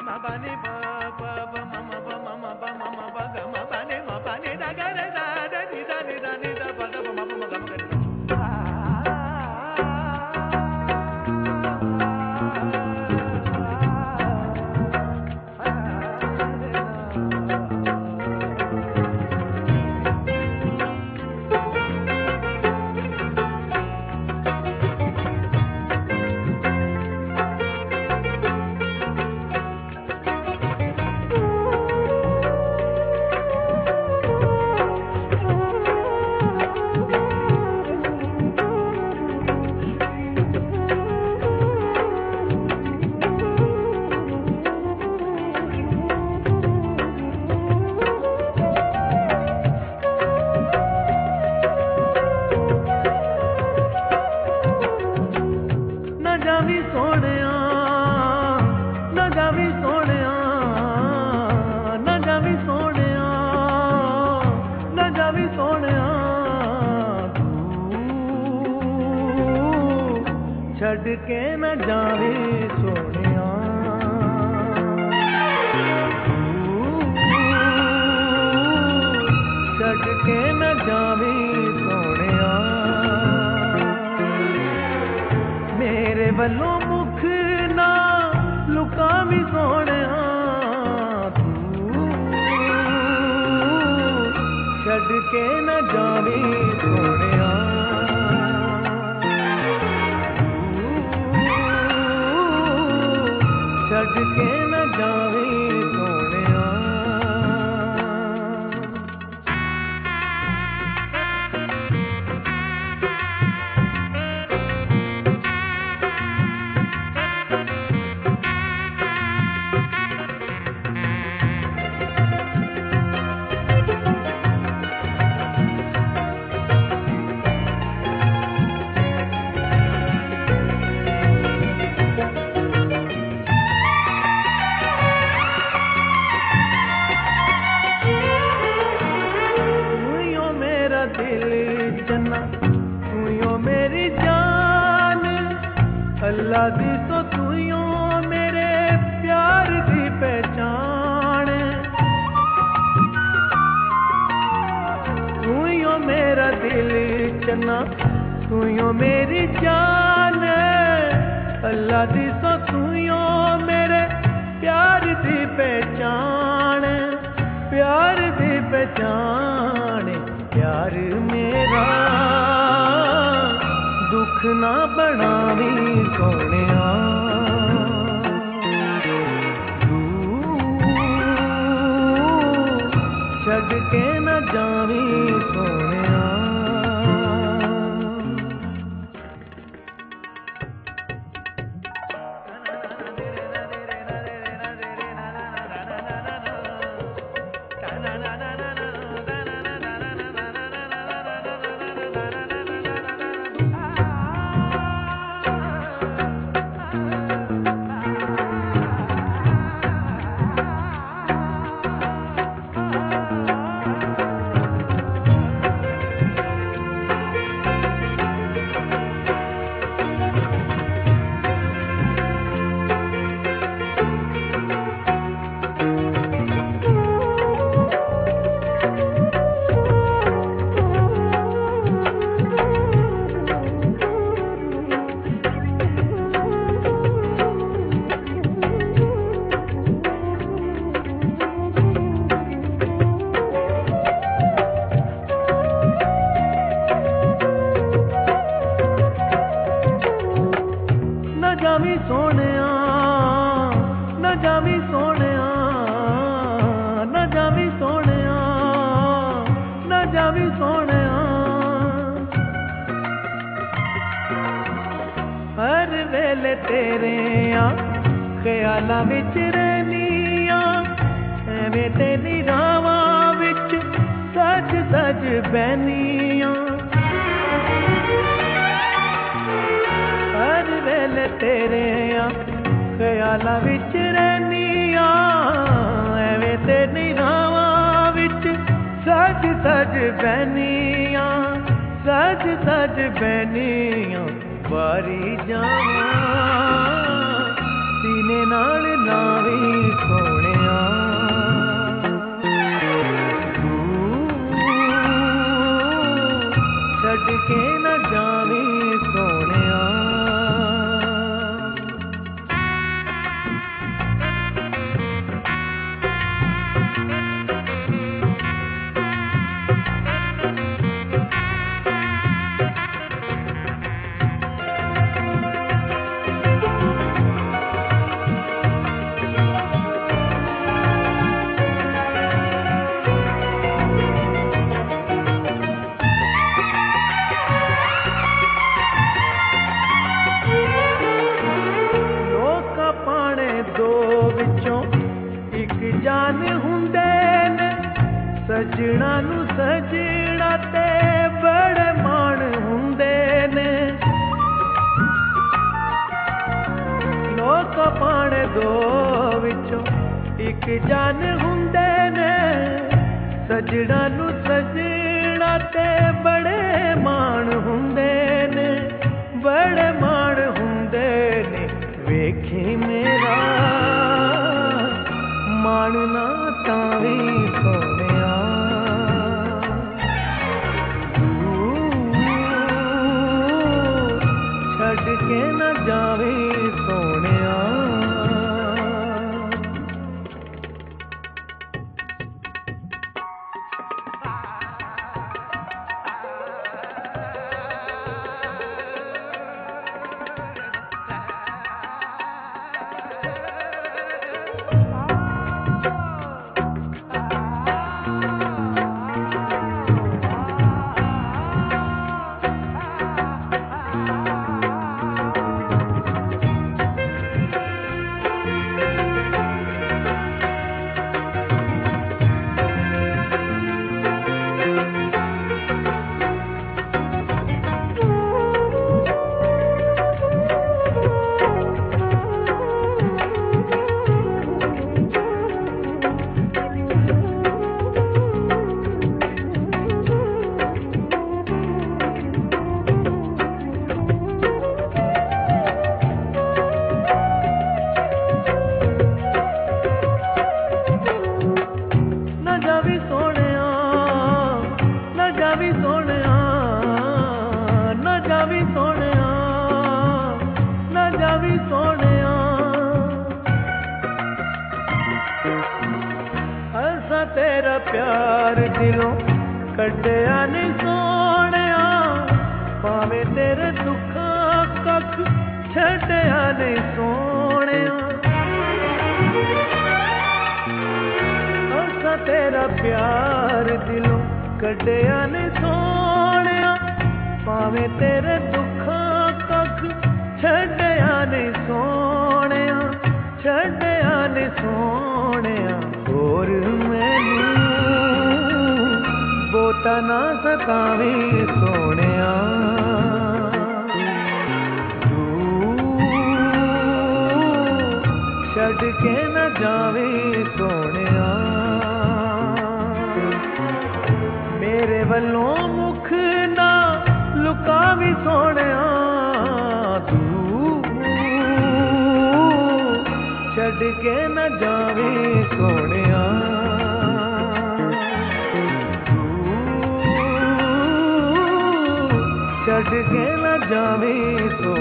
छड़ के न जावे सोनिया छड़ के न जावे सोनिया मेरे वल्लों मुख ना लुकावी सोनिया छड़ के न जावे सोनिया छड़ के न जावे सोनिया अल्लाह दी तो तूं मेरे प्यार दी पहचान तूं मेरा दिल चन्ना तूं मेरी जान अल्लाह दी तो तूं मेरे प्यार दी पहचान प्यार मेरा दुख ना बनावी सोनिया छड़ के न जावी सोनिया हर वेले तेरे ख्यालां विच रहनिया एवें तेरी रावां विच सज सज बहनिया हर वेले तेरे ख्यालां विच रहनिया एवें तेरी रावां विच सज सज बहनिया सज सज बहनिया बारी जावां सीने नाल लावी सजना नू सजना ते बड़े माण हुंदे ने लोक पाने दो विचों एक जान हुंदे ने सजना नू सजना ते बड़े माण हुंदे ने बड़े माण हुंदे ने वेखी मेरा मानना तावी सोनिया छड़ के न जावी सोनिया तेरा प्यार दिलों कड्डिया नहीं सोनिया भावे तेरे दुखा कख छड्डिया नहीं सोनिया असा तेरा प्यार दिलों कड्डिया नहीं सोनिया भावे तेरे दुखा कख छड्डिया नहीं सोनिया छड्डिया नहीं सोनिया और मैनू बोता ना सतावी सोनिया तू छड़ के न जावी सोनिया मेरे वल्लों मुख ना लुकावी सोनिया तू छड़ के न जावी सोनिया छड़ के न जावी सोनिया।